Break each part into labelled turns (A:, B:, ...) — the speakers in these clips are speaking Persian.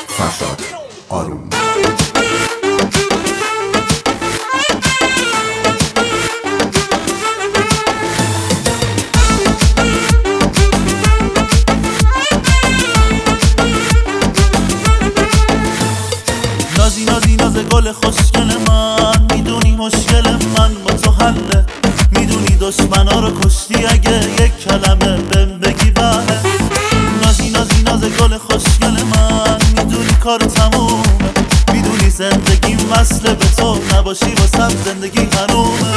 A: فرشاد آروم.
B: نازی نازی ناز گل خوشگل من، میدونی مشکل من با تو حله، میدونی دشمنا رو کشتی اگه یک کلمه بهم بگی بله. نازی نازی ناز گل خوشگل من، میدونی کار تمومه، میدونی زندگیم وصله به تو، نباشی واسم زندگی حرومه.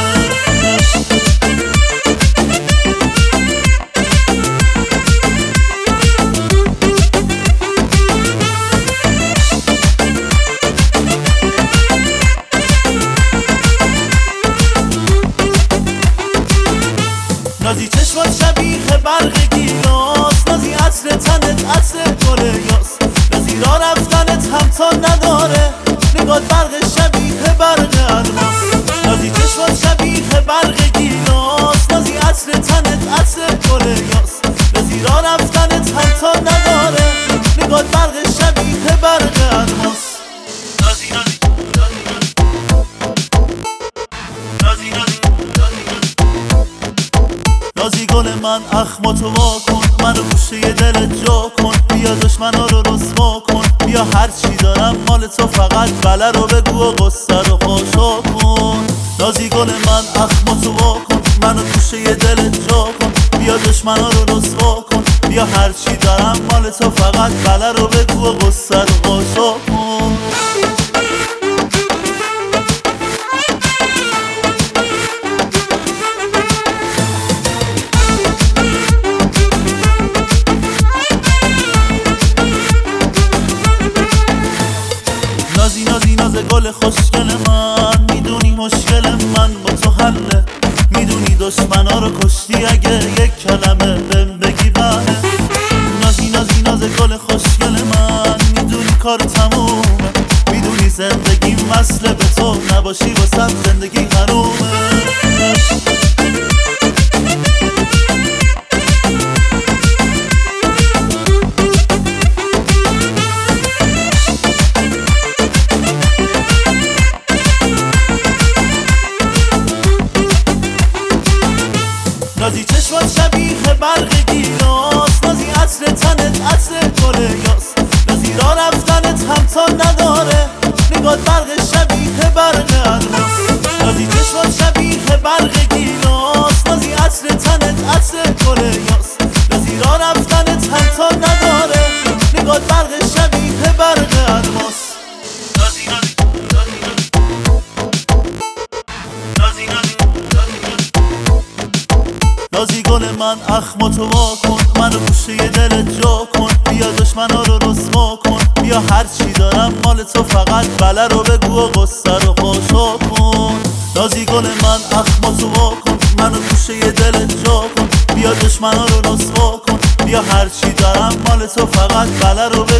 B: نازی چشمات شبیه برق گیلاس، نازی عطر تنت عطر گل یاس، نازی راه رفتنت همتا نداره، نگات برق شبیه برق الماس. نازی چشمات شبیه برق گیلاس، نازی عطر تنت عطر گل یاس، نازی راه رفتنت همتا نداره، نگات برق شبیه برق الماس. نازی نازی نازی گل من، اخماتو وا کن، منو گوشه دلت جا کن، بیا دشمنا رو رسوا کن، بیا هر چی دارم مال تو، فقط بله رو بگو و قصه رو خاشا کن. نازی گل من، اخماتو وا کن، منو گوشه دلت جا کن، بیا دشمنا رو رسوا کن، بیا هر چی دارم مال تو، فقط بله رو بگو و قصه رو خاشا کن. نازی نازی ناز گل خوشگل من، میدونی مشکل من با تو حله، میدونی دشمنا رو کشتی اگه یک کلمه بهم بگی بله. نازی نازی ناز گل خوشگل من، میدونی کار تمومه، میدونی زندگیم وصله به تو، نباشی واسم زندگی حرومه. نازی چشمات شبیه برق گیلاس، نازی عطر تنت عطر گل یاس، نازی راه رفتنت همتا نداره، نگات برق شبیه برق الماس. نازی چشمات شبیه برق گیلاس، نازی عطر تنت عطر گل یاس، نازی راه رفتنت همتا نداره، نگات برق شبیه برق الماس. نازی گل من، اخماتو وا کن، منو گوشه دلت جا کن، بیا دشمنا رو رسوا کن، بیا هر چی دارم مال تو، فقط بله رو بگو و قصه رو خاشا کن. نازی گل من، اخماتو وا کن، منو گوشه دلت جا کن، بیا دشمنا رو رسوا کن، بیا هر چی دارم مال تو، فقط بله رو بگو